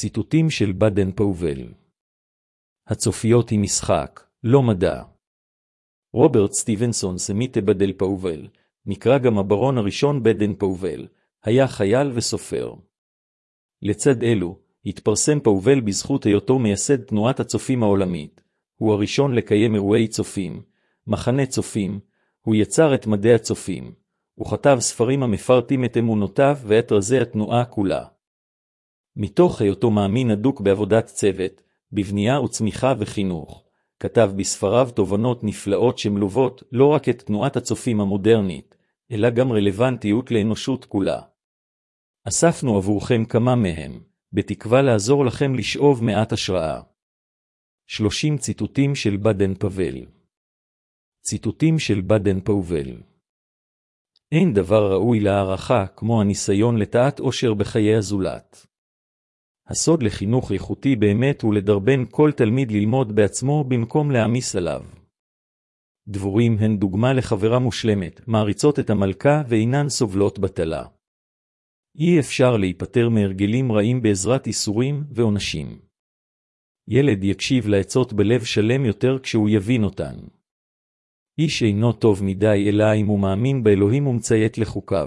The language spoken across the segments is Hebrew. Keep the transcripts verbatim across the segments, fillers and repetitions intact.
ציטוטים של באדן פאוול. הצופיות היא משחק, לא מדע. רוברט סטיבנסון סמית באדן פאוול, נקרא גם הברון הראשון באדן פאוול, היה חייל וסופר. לצד אלו, התפרסם פאוול בזכות היותו מייסד תנועת הצופים העולמית. הוא הראשון לקיים אירועי צופים, מחנה צופים, הוא יצר את מדעי הצופים, הוא כתב ספרים המפרטים את אמונותיו ואת רזי התנועה כולה. מתוך היותו מאמין הדוק בעבודת צוות, בבנייה וצמיחה וחינוך, כתב בספריו תובנות נפלאות שמלוות לא רק את תנועת הצופים המודרנית, אלא גם רלוונטיות לאנושות כולה. אספנו עבורכם כמה מהם, בתקווה לעזור לכם לשאוב מעט השראה. שלושים ציטוטים של באדן פאוול. ציטוטים של באדן פאוול. אין דבר ראוי להערכה כמו הניסיון לטעת אושר בחיי הזולת. הסוד לחינוך איכותי באמת הוא לדרבן כל תלמיד ללמוד בעצמו במקום להעמיס עליו. דבורים הן דוגמה לחברה מושלמת, מעריצות את המלכה ואינן סובלות בטלה. אי אפשר להיפטר מהרגלים רעים בעזרת איסורים ועונשים. ילד יקשיב לעצות בלב שלם יותר כשהוא יבין אותן. איש אינו טוב מדי אלא אם הוא מאמין באלוהים ומציית לחוקיו.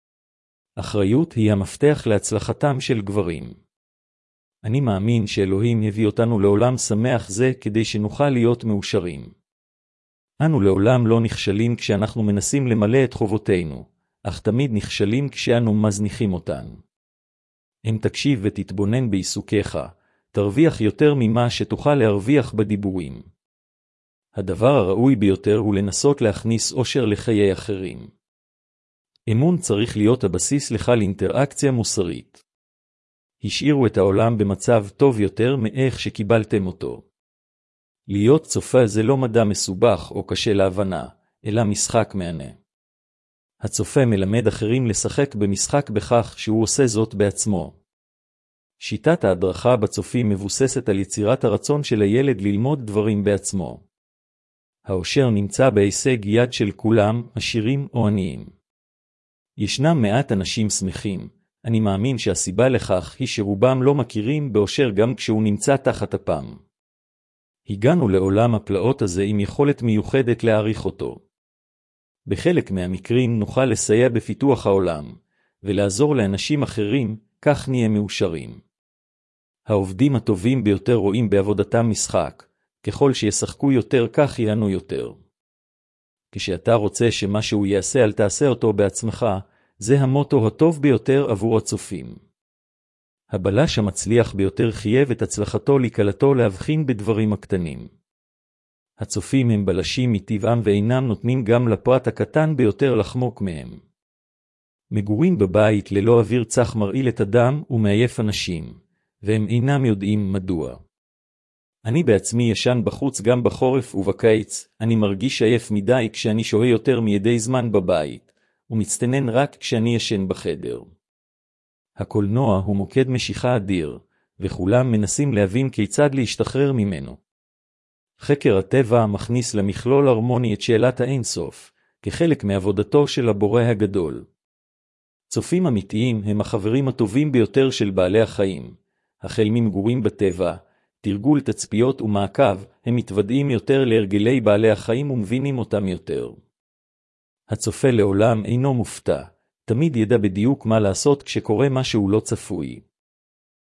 אחריות היא המפתח להצלחתם של גברים. אני מאמין שאלוהים הביא אותנו לעולם שמח זה כדי שנוכל להיות מאושרים. אנו לעולם לא נכשלים כשאנחנו מנסים למלא את חובותינו, אך תמיד נכשלים כשאנו מזניחים אותן. אם תקשיב ותתבונן בעיסוקיך, תרוויח יותר ממה שתוכל להרוויח בדיבורים. הדבר הראוי ביותר הוא לנסות להכניס אושר לחיי אחרים. אמון צריך להיות הבסיס לכל אינטראקציה מוסרית. השאירו את העולם במצב טוב יותר מאיך שקיבלתם אותו. להיות צופה זה לא מדע מסובך או קשה להבנה, אלא משחק מענה. הצופה מלמד אחרים לשחק במשחק בכך שהוא עושה זאת בעצמו. שיטת ההדרכה בצופים מבוססת על יצירת הרצון של הילד ללמוד דברים בעצמו. האושר נמצא בהישג יד של כולם, עשירים או עניים. ישנם מעט אנשים שמחים, אני מאמין שהסיבה לכך היא שרובם לא מכירים באושר גם כשהוא נמצא תחת אפם. הגענו לעולם הפלאות הזה עם יכולת מיוחדת להעריך אותו. בחלק מהמקרים נוכל לסייע בפיתוח העולם, ולעזור לאנשים אחרים, כך נהיה מאושרים. העובדים הטובים ביותר רואים בעבודתם משחק, ככל שישחקו יותר כך יענו יותר. כשאתה רוצה שמשהו יעשה אל תעשה אותו בעצמך, זה המוטו הטוב ביותר עבור הצופים. הבלש המצליח ביותר חייב את הצלחתו לקלתו להבחין בדברים הקטנים. הצופים הם בלשים מטבעם ואינם נותנים גם לפרט הקטן ביותר לחמוק מהם. מגורים בבית ללא אוויר צח מרעיל את הדם ומעייף אנשים, והם אינם יודעים מדוע. אני בעצמי ישן בחוץ גם בחורף ובקיץ, אני מרגיש עייף מדי כשאני שוהה יותר מידי זמן בבית, ומצטנן רק כשאני ישן בחדר. הקולנוע הוא מוקד משיכה אדיר, וכולם מנסים להבין כיצד להשתחרר ממנו. חקר הטבע מכניס למכלול הרמוני את שאלת האינסוף, כחלק מעבודתו של הבורא הגדול. צופים אמיתיים הם החברים הטובים ביותר של בעלי החיים, החל ממגורים בטבע, תרגול תצפיות ומעקב, הם מתוודעים יותר להרגלי בעלי החיים ומבינים אותם יותר. הצופה לעולם אינו מופתע, תמיד ידע בדיוק מה לעשות כשקורה משהו לא צפוי.